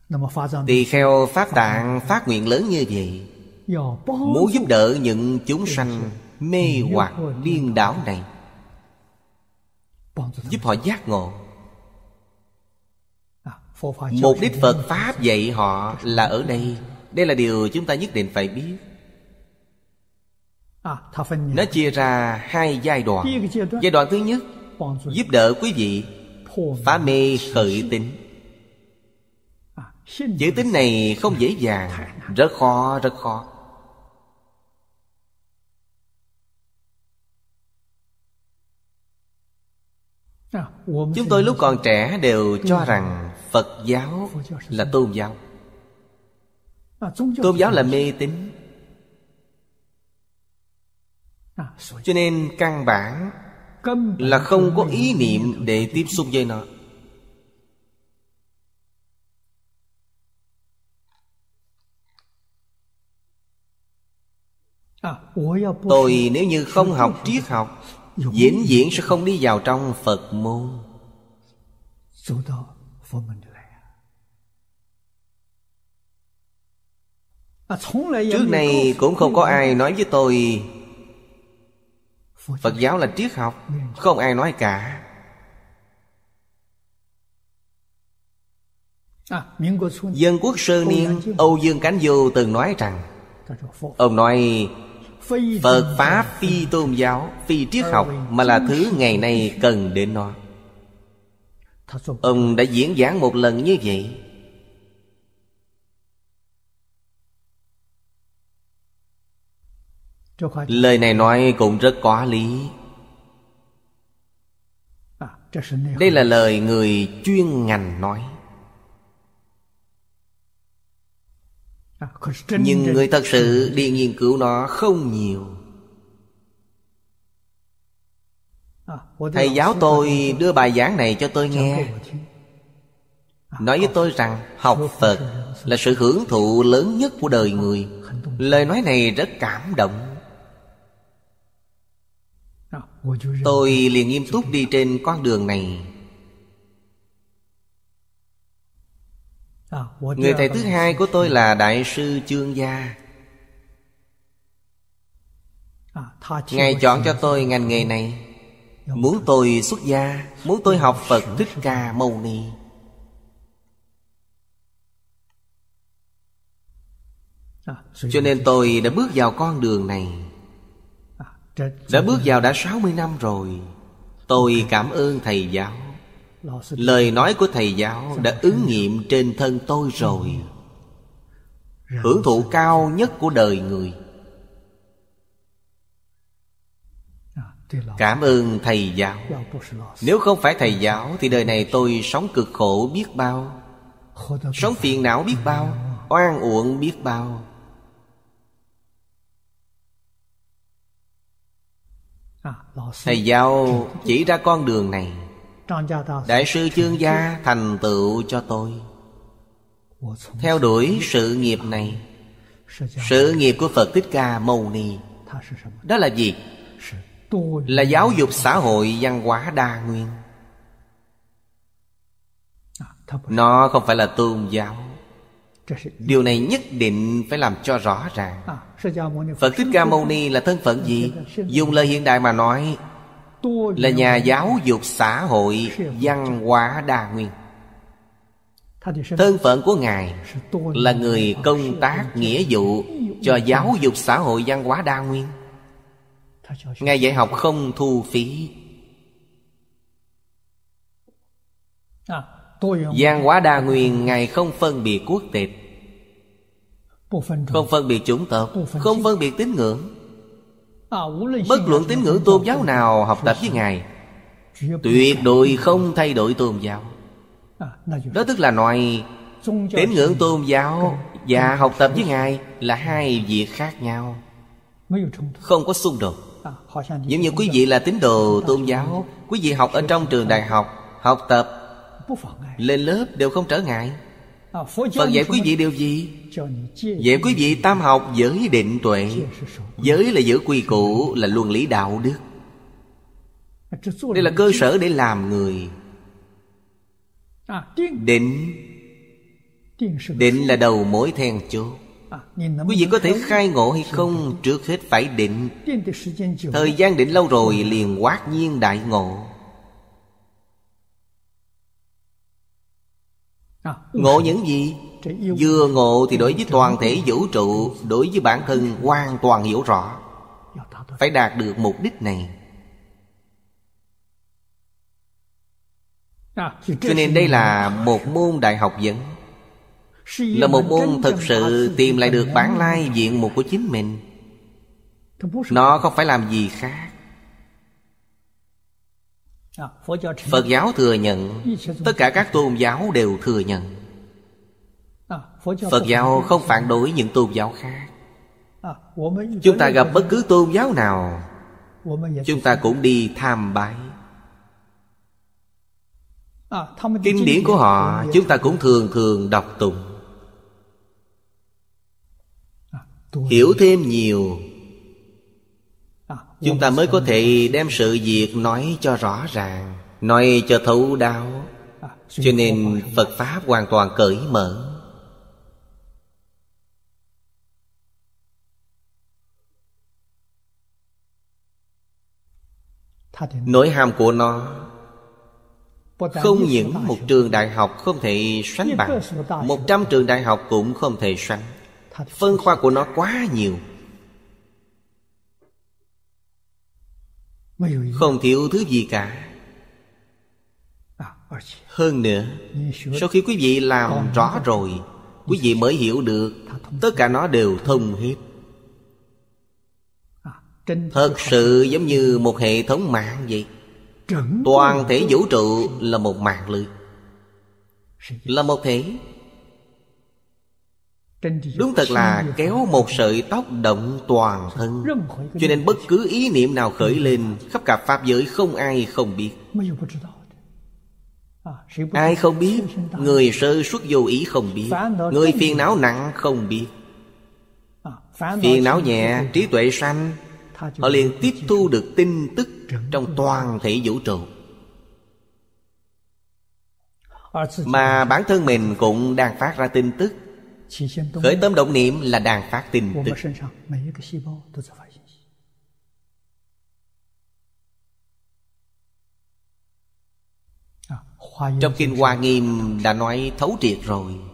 Tỳ kheo Pháp Tạng phát nguyện lớn như vậy, muốn giúp đỡ những chúng sanh mê hoặc điên đảo này, giúp họ giác ngộ. Mục đích Phật Pháp dạy họ là ở đây. Đây là điều chúng ta nhất định phải biết. Nó chia ra hai giai đoạn. Giai đoạn thứ nhất, giúp đỡ quý vị phá mê khởi tín. Chữ tín này không dễ dàng, rất khó, rất khó. Chúng tôi lúc còn trẻ đều cho rằng Phật giáo là tôn giáo. Tôn giáo là mê tín. Cho nên căn bản là không có ý niệm để tiếp xúc với nó. Tôi nếu như không học triết học, vĩnh viễn sẽ không đi vào trong Phật môn. Trước này cũng không có ai nói với tôi Phật giáo là triết học. Không ai nói cả. Dân quốc sơ niên Âu Dương Cánh Vô từng nói rằng, ông nói Phật Pháp phi tôn giáo, phi triết học, mà là thứ ngày nay cần đến nó. Ông đã diễn giảng một lần như vậy. Lời này nói cũng rất có lý. Đây là lời người chuyên ngành nói. Nhưng người thật sự đi nghiên cứu nó không nhiều. Thầy giáo tôi đưa bài giảng này cho tôi nghe, nói với tôi rằng học Phật là sự hưởng thụ lớn nhất của đời người. Lời nói này rất cảm động. Tôi liền nghiêm túc đi trên con đường này. Người thầy thứ hai của tôi là Đại sư Chương Gia. Ngài chọn cho tôi ngành nghề này, muốn tôi xuất gia, muốn tôi học Phật Thích Ca Mâu Ni. Cho nên tôi đã bước vào con đường này. Đã bước vào đã 60 năm rồi. Tôi cảm ơn thầy giáo. Lời nói của thầy giáo đã ứng nghiệm trên thân tôi rồi. Hưởng thụ cao nhất của đời người. Cảm ơn thầy giáo. Nếu không phải thầy giáo thì đời này tôi sống cực khổ biết bao, sống phiền não biết bao, oan uổng biết bao. Thầy giáo chỉ ra con đường này. Đại sư Chương Gia thành tựu cho tôi. Theo đuổi sự nghiệp này. Sự nghiệp của Phật Thích Ca Mâu Ni, đó là gì? Là giáo dục xã hội văn hóa đa nguyên. Nó không phải là tôn giáo. Điều này nhất định phải làm cho rõ ràng. Phật Thích Ca Mâu Ni là thân phận gì? Dùng lời hiện đại mà nói là nhà giáo dục xã hội văn hóa đa nguyên. Thân phận của Ngài là người công tác nghĩa vụ cho giáo dục xã hội văn hóa đa nguyên. Ngài dạy học không thu phí. Văn hóa đa nguyên, Ngài không phân biệt quốc tịch, không phân biệt chủng tộc, không phân biệt tín ngưỡng. Bất luận tín ngưỡng tôn giáo nào học tập với Ngài, tuyệt đối không thay đổi tôn giáo. Đó tức là nói tín ngưỡng tôn giáo và học tập với Ngài là hai việc khác nhau, không có xung đột. Giống như quý vị là tín đồ tôn giáo, quý vị học ở trong trường đại học, học tập lên lớp đều không trở ngại. Phật dạy quý vị điều gì? Dạy quý vị tam học giới định tuệ. Giới là giữ quy củ, là luân lý đạo đức. Đây là cơ sở để làm người. Định Định là đầu mối then chốt. Quý vị có thể khai ngộ hay không, trước hết phải định. Thời gian định lâu rồi liền hoát nhiên đại ngộ. Ngộ những gì? Vừa ngộ thì đối với toàn thể vũ trụ, đối với bản thân hoàn toàn hiểu rõ. Phải đạt được mục đích này. Cho nên đây là một môn đại học vấn, là một môn thực sự tìm lại được bản lai diện mục của chính mình. Nó không phải làm gì khác. Phật giáo thừa nhận, tất cả các tôn giáo đều thừa nhận. Phật giáo không phản đối những tôn giáo khác. Chúng ta gặp bất cứ tôn giáo nào, chúng ta cũng đi tham bái. Kinh điển của họ chúng ta cũng thường thường đọc tụng. Hiểu thêm nhiều, chúng ta mới có thể đem sự việc nói cho rõ ràng, nói cho thấu đáo. Cho nên Phật Pháp hoàn toàn cởi mở. Nội hàm của nó không những một trường đại học không thể sánh bằng, 100 trường đại học cũng không thể sánh. Phân khoa của nó quá nhiều, không thiếu thứ gì cả. Hơn nữa, sau khi quý vị làm rõ rồi, quý vị mới hiểu được tất cả nó đều thông hết. Thật sự giống như một hệ thống mạng vậy. Toàn thể vũ trụ là một mạng lưới, là một thể. Đúng thật là kéo một sợi tóc động toàn thân. Cho nên bất cứ ý niệm nào khởi lên, khắp cả pháp giới không ai không biết. Ai không biết? Người sơ xuất vô ý không biết, người phiền não nặng không biết. Phiền não nhẹ, trí tuệ sanh, họ liền tiếp thu được tin tức trong toàn thể vũ trụ. Mà bản thân mình cũng đang phát ra tin tức. Khởi tâm động niệm là đang phát tin tức. Trong Kinh Hoa Nghiêm đã nói thấu triệt rồi.